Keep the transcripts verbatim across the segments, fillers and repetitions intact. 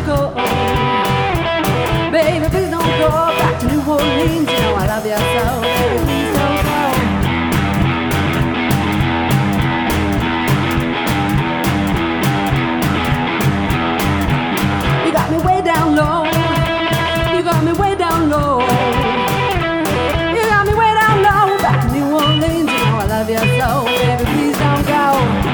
don't go. Baby, please don't go back to New Orleans. You know I love you so. Baby, please don't go. You got me way down low. You got me way down low. You got me way down low. Back to New Orleans. You know I love you so. Baby, please don't go.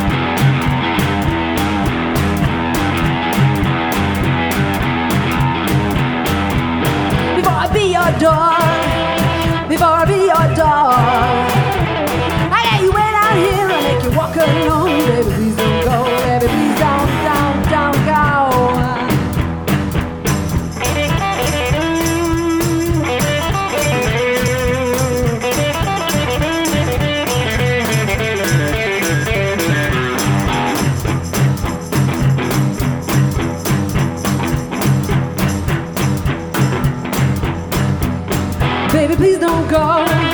Be your dog, before I be your dog. I get you way down here and make you walk alone. Baby, please don't go. Baby, please don't, don't, don't go. Baby, please don't go.